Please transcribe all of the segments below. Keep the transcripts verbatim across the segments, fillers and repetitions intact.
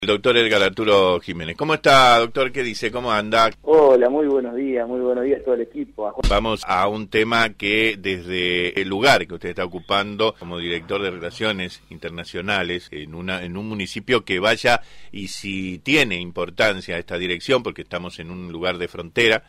El doctor Edgar Arturo Jiménez. ¿Cómo está, doctor? ¿Qué dice? ¿Cómo anda? Hola, muy buenos días, muy buenos días a todo el equipo. Vamos a un tema que desde el lugar que usted está ocupando como director de Relaciones Internacionales en una en un municipio que vaya, y si tiene importancia esta dirección, porque estamos en un lugar de frontera,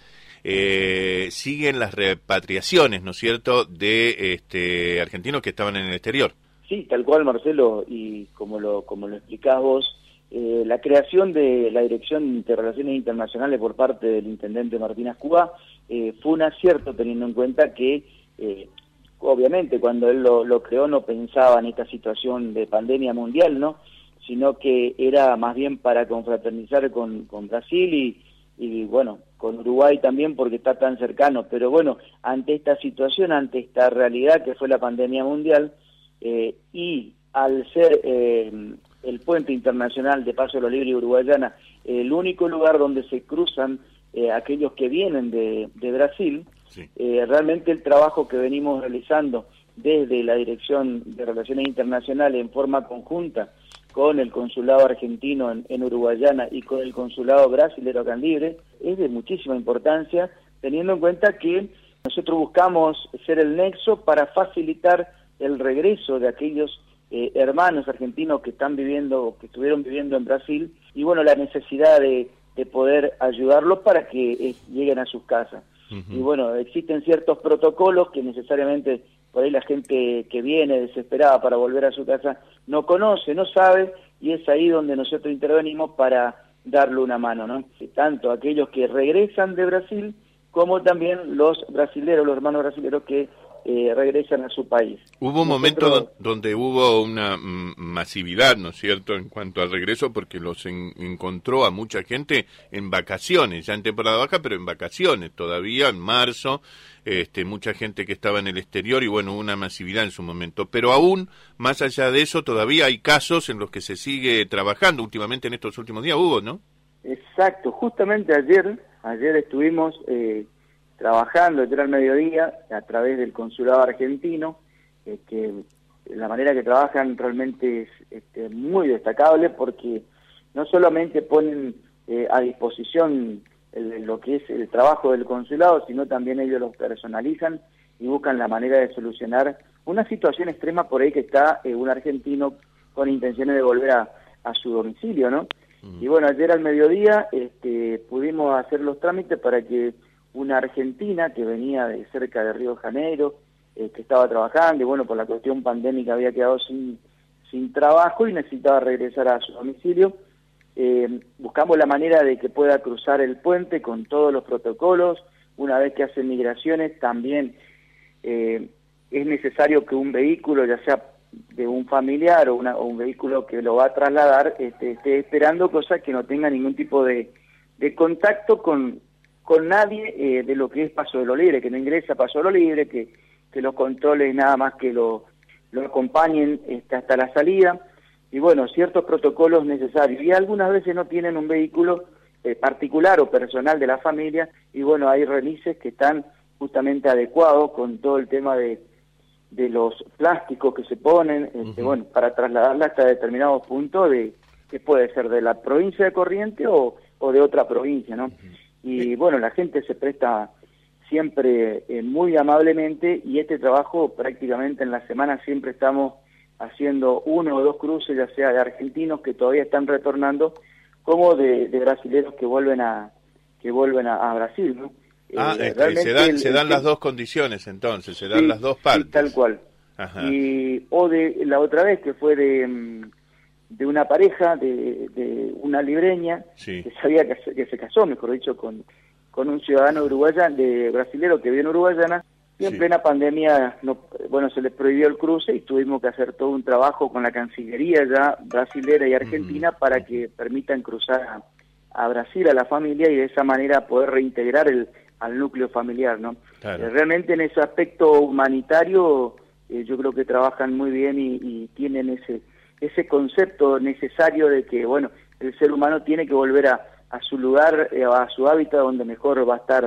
eh, siguen las repatriaciones, ¿no es cierto?, de este argentinos que estaban en el exterior. Sí, tal cual, Marcelo, y como lo, como lo explicás vos, Eh, la creación de la Dirección de Relaciones Internacionales por parte del intendente Martín Ascuá eh, fue un acierto, teniendo en cuenta que, eh, obviamente, cuando él lo, lo creó no pensaba en esta situación de pandemia mundial, ¿no? Sino que era más bien para confraternizar con, con Brasil y, y, bueno, con Uruguay también porque está tan cercano. Pero bueno, ante esta situación, ante esta realidad que fue la pandemia mundial, eh, y al ser... Eh, el puente internacional de Paso de los Libres y Uruguayana, el único lugar donde se cruzan eh, aquellos que vienen de, de Brasil, sí. eh, realmente el trabajo que venimos realizando desde la Dirección de Relaciones Internacionales en forma conjunta con el Consulado Argentino en, en Uruguayana y con el Consulado Brasilero acá en Libre, es de muchísima importancia, teniendo en cuenta que nosotros buscamos ser el nexo para facilitar el regreso de aquellos Eh, hermanos argentinos que están viviendo, que estuvieron viviendo en Brasil, y bueno, la necesidad de, de poder ayudarlos para que eh, lleguen a sus casas. Uh-huh. Y bueno, existen ciertos protocolos que necesariamente por ahí la gente que viene desesperada para volver a su casa no conoce, no sabe, y es ahí donde nosotros intervenimos para darle una mano, ¿no? Tanto aquellos que regresan de Brasil, como también los brasileros, los hermanos brasileros que Eh, regresan a su país. Hubo un momento Nosotros... donde hubo una mm, masividad, ¿no es cierto?, en cuanto al regreso, porque los en, encontró a mucha gente en vacaciones, ya en temporada baja, pero en vacaciones todavía, en marzo, este, mucha gente que estaba en el exterior, y bueno, hubo una masividad en su momento. Pero aún, más allá de eso, todavía hay casos en los que se sigue trabajando, últimamente en estos últimos días hubo, ¿no? Exacto, justamente ayer, ayer estuvimos... Eh, trabajando ayer al mediodía a través del Consulado Argentino, eh, que la manera que trabajan realmente es este, muy destacable, porque no solamente ponen eh, a disposición el, lo que es el trabajo del consulado, sino también ellos lo personalizan y buscan la manera de solucionar una situación extrema por ahí que está eh, un argentino con intenciones de volver a, a su domicilio, ¿no? Mm. Y bueno, ayer al mediodía este, pudimos hacer los trámites para que una argentina que venía de cerca de Río de Janeiro, eh, que estaba trabajando y bueno, por la cuestión pandémica había quedado sin, sin trabajo y necesitaba regresar a su domicilio. Eh, buscamos la manera de que pueda cruzar el puente con todos los protocolos. Una vez que hace migraciones también eh, es necesario que un vehículo, ya sea de un familiar o, una, o un vehículo que lo va a trasladar, este, esté esperando, cosa que no tenga ningún tipo de, de contacto con con nadie eh, de lo que es Paso de los Libres, que no ingresa a Paso de los Libres, que, que los controles nada más que lo, lo acompañen este, hasta la salida, y bueno, ciertos protocolos necesarios. Y algunas veces no tienen un vehículo eh, particular o personal de la familia, y bueno, hay remises que están justamente adecuados con todo el tema de, de los plásticos que se ponen, este, uh-huh. bueno, para trasladarla hasta determinados puntos, de, que puede ser de la provincia de Corrientes o, o de otra provincia, ¿no? Uh-huh. Y bueno, la gente se presta siempre eh, muy amablemente, y este trabajo prácticamente en la semana siempre estamos haciendo uno o dos cruces, ya sea de argentinos que todavía están retornando, como de, de brasileños que vuelven a que vuelven a, a Brasil, ¿no? Ah, eh, este, se dan, el, se dan el, las dos condiciones entonces, se dan sí, las dos partes. Sí, tal cual. Ajá. Y, o de la otra vez que fue de... de una pareja, de, de una libreña, sí. que sabía que se, que se casó, mejor dicho, con, con un ciudadano uruguayano, de brasilero que vive en Uruguayana, y en sí. plena pandemia, no, bueno, se les prohibió el cruce y tuvimos que hacer todo un trabajo con la Cancillería ya brasilera y argentina uh-huh. para que permitan cruzar a, a Brasil a la familia y de esa manera poder reintegrar el, al núcleo familiar, ¿no? Claro. Eh, realmente en ese aspecto humanitario eh, yo creo que trabajan muy bien y, y tienen ese ese concepto necesario de que, bueno, el ser humano tiene que volver a, a su lugar, eh, a su hábitat donde mejor va a estar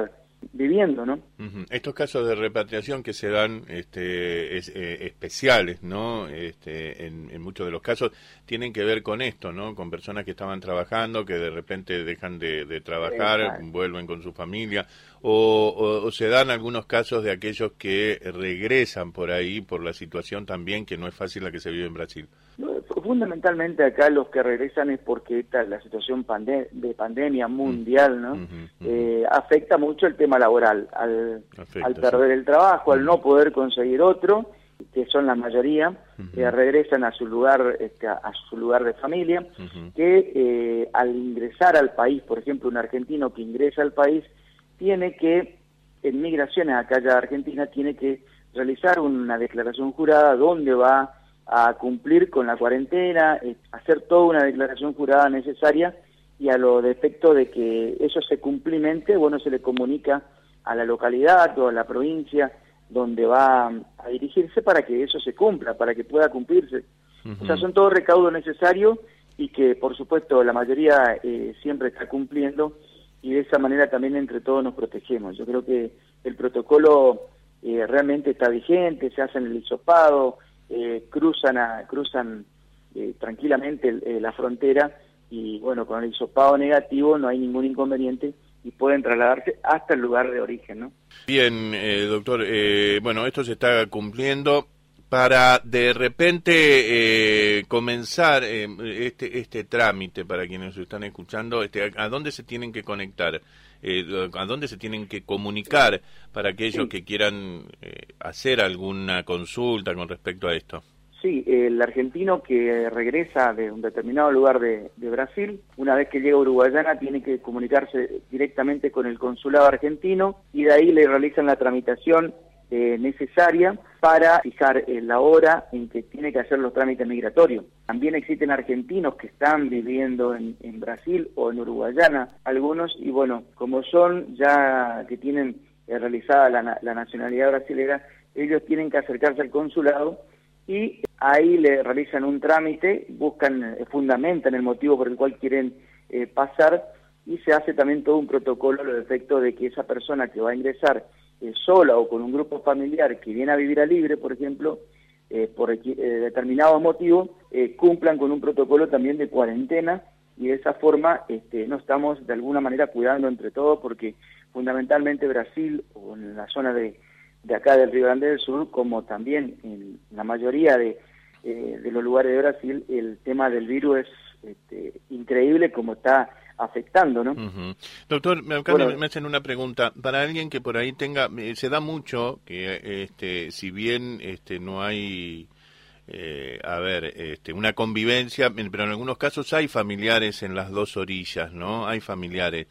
viviendo, ¿no? Uh-huh. Estos casos de repatriación que se dan este, es, eh, especiales, ¿no? Este, en, en muchos de los casos tienen que ver con esto, ¿no? Con personas que estaban trabajando, que de repente dejan de, de trabajar, Exacto. vuelven con su familia, o, o, o se dan algunos casos de aquellos que regresan por ahí por la situación también, que no es fácil la que se vive en Brasil. Fundamentalmente acá los que regresan es porque esta, la situación pande de pandemia mundial, ¿no? Uh-huh, uh-huh. Eh, afecta mucho el tema laboral, al, afecta, al perder sí. el trabajo, uh-huh. al no poder conseguir otro, que son la mayoría, uh-huh. eh, regresan a su lugar, este, a su lugar de familia, uh-huh. que eh, al ingresar al país, por ejemplo, un argentino que ingresa al país, tiene que, en migraciones acá ya Argentina, tiene que realizar una declaración jurada donde va a cumplir con la cuarentena, eh, hacer toda una declaración jurada necesaria, y a lo de efecto de que eso se cumplimente, bueno, se le comunica a la localidad o a la provincia donde va a dirigirse para que eso se cumpla, para que pueda cumplirse. Uh-huh. O sea, son todos recaudos necesarios y que, por supuesto, la mayoría eh, siempre está cumpliendo, y de esa manera también entre todos nos protegemos. Yo creo que el protocolo eh, realmente está vigente, se hacen el hisopado, Eh, cruzan a, cruzan eh, tranquilamente el, eh, la frontera, y bueno, con el hisopado negativo no hay ningún inconveniente y pueden trasladarse hasta el lugar de origen, ¿no? Bien, eh, doctor, eh, bueno, esto se está cumpliendo. Para de repente eh, comenzar eh, este este trámite, para quienes están escuchando, este, ¿a dónde se tienen que conectar? Eh, ¿A dónde se tienen que comunicar para aquellos sí. que quieran eh, hacer alguna consulta con respecto a esto? Sí, el argentino que regresa de un determinado lugar de, de Brasil, una vez que llega a Uruguayana, tiene que comunicarse directamente con el consulado argentino, y de ahí le realizan la tramitación Eh, necesaria para fijar eh, la hora en que tiene que hacer los trámites migratorios. También existen argentinos que están viviendo en, en Brasil o en Uruguayana, algunos, y bueno, como son ya que tienen eh, realizada la, la nacionalidad brasilera, ellos tienen que acercarse al consulado y ahí le realizan un trámite, buscan, eh, fundamentan el motivo por el cual quieren eh, pasar, y se hace también todo un protocolo a los efectos de que esa persona que va a ingresar Eh, sola o con un grupo familiar que viene a vivir a Libre, por ejemplo, eh, por eh, determinados motivos, eh, cumplan con un protocolo también de cuarentena, y de esa forma este, no estamos de alguna manera cuidando entre todos, porque fundamentalmente Brasil, o en la zona de, de acá del Río Grande del Sur, como también en la mayoría de, eh, de los lugares de Brasil, el tema del virus es este, increíble como está afectando, ¿no? Uh-huh. Doctor, me, bueno, me hacen una pregunta. Para alguien que por ahí tenga, eh, se da mucho que, este, si bien este, no hay, eh, a ver, este, una convivencia, pero en algunos casos hay familiares en las dos orillas, ¿no? Hay familiares.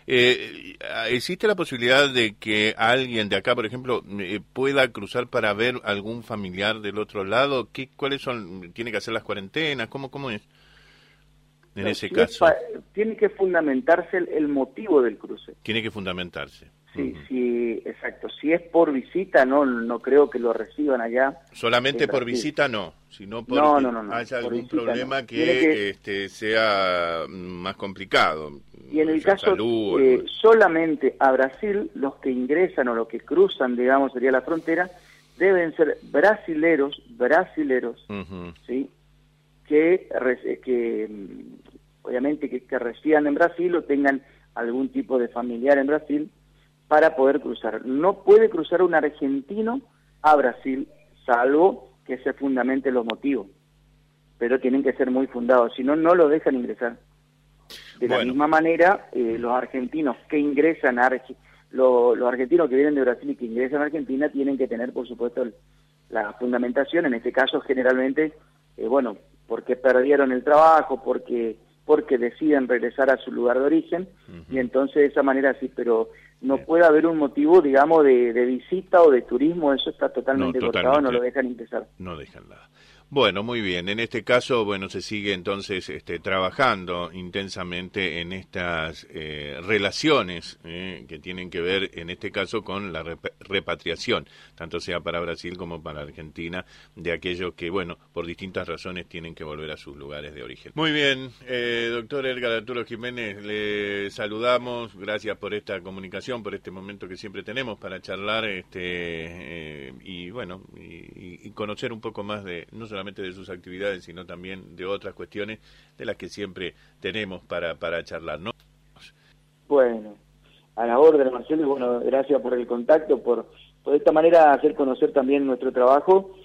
Eh, ¿Existe la posibilidad de que alguien de acá, por ejemplo, eh, pueda cruzar para ver algún familiar del otro lado? ¿Qué, ¿Cuáles son? ¿Tiene que hacer las cuarentenas? ¿Cómo, cómo es? En ese si caso. Es, tiene que fundamentarse el, el motivo del cruce. Tiene que fundamentarse. Sí, uh-huh. sí, exacto. Si es por visita, no no creo que lo reciban allá. Solamente por visita no, sino por no, no, no, no, haya por algún visita, problema no. que, que este, sea más complicado. Y en el caso salud, eh, solamente a Brasil, los que ingresan o los que cruzan, digamos, sería la frontera, deben ser brasileros, brasileros, uh-huh. ¿sí? que, que obviamente que, que residan en Brasil o tengan algún tipo de familiar en Brasil para poder cruzar. No puede cruzar un argentino a Brasil, salvo que se fundamenten los motivos, pero tienen que ser muy fundados, si no, no lo dejan ingresar. De bueno. la misma manera, eh, los argentinos que ingresan a Argentina, lo, los argentinos que vienen de Brasil y que ingresan a Argentina tienen que tener, por supuesto, el, la fundamentación, en este caso generalmente, eh, bueno, porque perdieron el trabajo, porque porque deciden regresar a su lugar de origen, uh-huh. y entonces de esa manera sí, pero no Bien. puede haber un motivo, digamos, de, de visita o de turismo, eso está totalmente, no, totalmente cortado, no lo dejan ingresar. No dejan nada. Bueno, muy bien. En este caso, bueno, se sigue entonces este, trabajando intensamente en estas eh, relaciones eh, que tienen que ver, en este caso, con la rep repatriación, tanto sea para Brasil como para Argentina, de aquellos que, bueno, por distintas razones tienen que volver a sus lugares de origen. Muy bien, eh, doctor Edgar Arturo Jiménez, le saludamos. Gracias por esta comunicación, por este momento que siempre tenemos para charlar este eh, y, bueno, y, y conocer un poco más de, no solamente de sus actividades, sino también de otras cuestiones de las que siempre tenemos para, para charlar, ¿no? Bueno, a la orden, Marcelo, y bueno, gracias por el contacto, por, por de esta manera hacer conocer también nuestro trabajo